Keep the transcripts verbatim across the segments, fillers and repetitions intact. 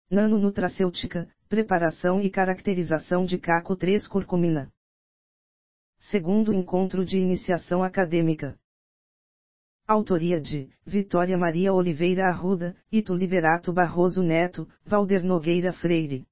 Nanonutracêutica, preparação e caracterização de caco três curcumina. Segundo encontro de iniciação acadêmica. Autoria de Vitória Maria Oliveira Arruda, Ito Liberato Barroso Neto, Valder Nogueira Freire.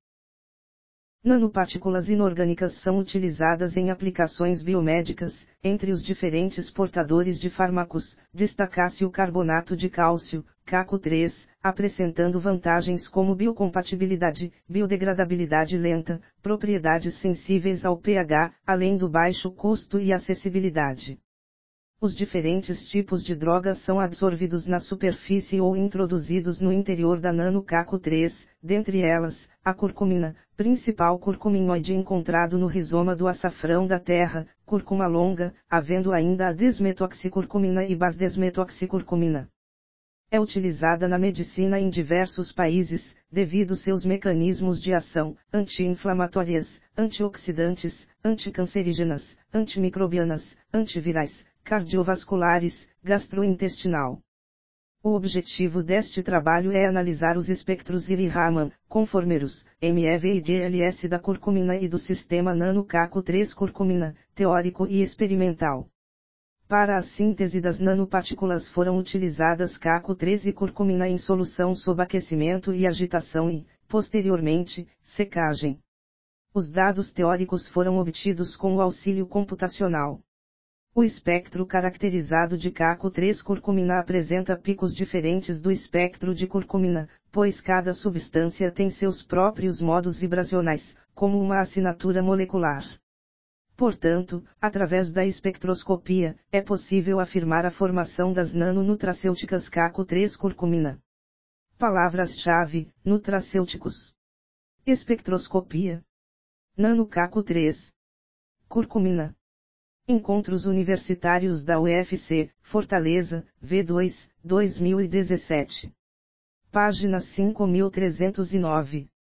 Nanopartículas inorgânicas são utilizadas em aplicações biomédicas, entre os diferentes portadores de fármacos, destaca-se o carbonato de cálcio, caco três, apresentando vantagens como biocompatibilidade, biodegradabilidade lenta, propriedades sensíveis ao pH, além do baixo custo e acessibilidade. Os diferentes tipos de drogas são absorvidos na superfície ou introduzidos no interior da nano-caco três, dentre elas, a curcumina, principal curcuminoide encontrado no rizoma do açafrão da terra, cúrcuma longa, havendo ainda a desmetoxicurcumina e basdesmetoxicurcumina. É utilizada na medicina em diversos países, devido seus mecanismos de ação, anti-inflamatórias, antioxidantes, anticancerígenas, antimicrobianas, antivirais, cardiovasculares, gastrointestinal. O objetivo deste trabalho é analisar os espectros Iri-Raman, conformeiros, M E V e D L S da curcumina e do sistema nano-caco três curcumina, teórico e experimental. Para a síntese das nanopartículas foram utilizadas caco três e curcumina em solução sob aquecimento e agitação e, posteriormente, secagem. Os dados teóricos foram obtidos com o auxílio computacional. O espectro caracterizado de caco três curcumina apresenta picos diferentes do espectro de curcumina, pois cada substância tem seus próprios modos vibracionais, como uma assinatura molecular. Portanto, através da espectroscopia, é possível afirmar a formação das nanonutracêuticas caco três curcumina. Palavras-chave: nutracêuticos, espectroscopia, nano-caco três, curcumina. Encontros Universitários da U F C, Fortaleza, V dois, dois mil e dezessete. Página cinco mil trezentos e nove.